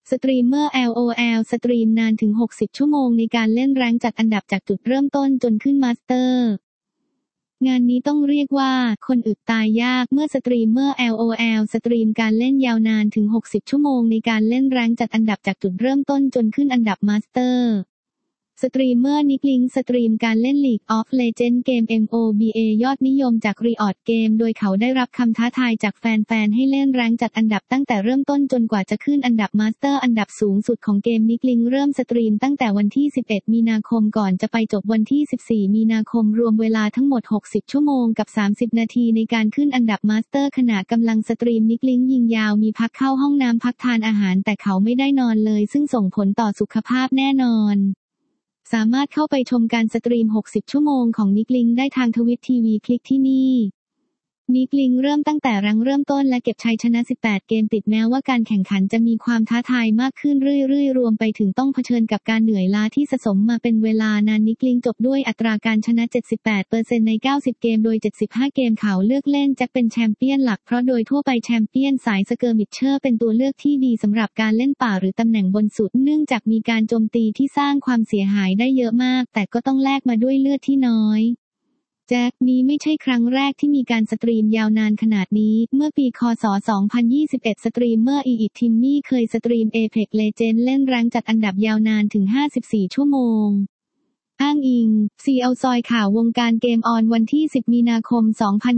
สตรีมเมอร์ LOL สตรีมนานถึง60ชั่วโมงในการเล่นแรงค์จัดอันดับจากจุดเริ่มต้นจนขึ้นมาสเตอร์งานนี้ต้องเรียกว่าคนอึดตายยากเมื่อสตรีมเมอร์ LOL สตรีมการเล่นยาวนานถึง60ชั่วโมงในการเล่นแรงค์จัดอันดับจากจุดเริ่มต้นจนขึ้นอันดับมาสเตอร์สตรีมเมอร์นิกลิงสตรีมการเล่น League of Legends เกม MOBA ยอดนิยมจาก Riot Games โดยเขาได้รับคำท้าทายจากแฟนๆให้เล่นแรงค์จัดอันดับตั้งแต่เริ่มต้นจนกว่าจะขึ้นอันดับมาสเตอร์อันดับสูงสุดของเกมนิกลิงเริ่มสตรีมตั้งแต่วันที่11มีนาคมก่อนจะไปจบวันที่14มีนาคมรวมเวลาทั้งหมด60ชั่วโมงกับ30นาทีในการขึ้นอันดับมาสเตอร์ขณะกำลังสตรีมนิกลิงยิงยาวมีพักเข้าห้องน้ำพักทานอาหารแต่เขาไม่ได้นอนเลยซึ่งส่งผลต่อสุขภาพแน่นอนสามารถเข้าไปชมการสตรีม60ชั่วโมงของนิกลิงได้ทางทวิตทีวีคลิกที่นี่นิกลิงเริ่มตั้งแต่รังเริ่มต้นและเก็บชัยชนะ18เกมติดแม้ว่าการแข่งขันจะมีความท้าทายมากขึ้นเรื่อยๆรวมไปถึงต้องเผชิญกับการเหนื่อยล้าที่สะสมมาเป็นเวลานานนิกลิงจบด้วยอัตราการชนะ 78% ใน90เกมโดย75เกมเขาเลือกเล่นแจ็คเป็นแชมเปี้ยนหลักเพราะโดยทั่วไปแชมเปี้ยนสายสเกอร์มิชเชอร์เป็นตัวเลือกที่ดีสำหรับการเล่นป่าหรือตำแหน่งบนสุดเนื่องจากมีการโจมตีที่สร้างความเสียหายได้เยอะมากแต่ก็ต้องแลกมาด้วยเลือดที่น้อยแจ็คนี้ไม่ใช่ครั้งแรกที่มีการสตรีมยาวนานขนาดนี้เมื่อปีคศ2021สตรีมเมอร์อีอิททิมมี่เคยสตรีม Apex Legends เล่นแรงค์จัดอันดับยาวนานถึง54ชั่วโมงอ้างอิง CL ซอยข่าววงการเกมออนวันที่10มีนาคม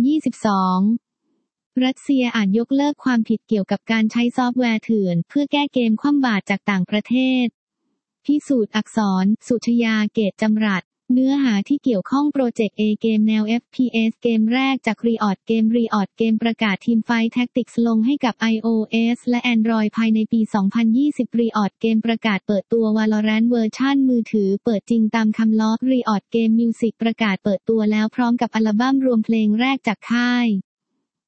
2022รัสเซียอาจยกเลิกความผิดเกี่ยวกับการใช้ซอฟต์แวร์เถื่อนเพื่อแก้เกมคว่ำบาตรจากต่างประเทศพิสูจน์อักษรสุชยาเกตจำรัดเนื้อหาที่เกี่ยวข้องโปรเจกต์ A เกมแนว FPS เกมแรกจาก Riot Games ประกาศ Teamfight Tactics ลงให้กับ iOS และ Android ภายในปี2020 Riot Games ประกาศเปิดตัว Valorant เวอร์ชันมือถือเปิดจริงตามคำล้อ Riot Games Music ประกาศเปิดตัวแล้วพร้อมกับอัลบั้มรวมเพลงแรกจากค่าย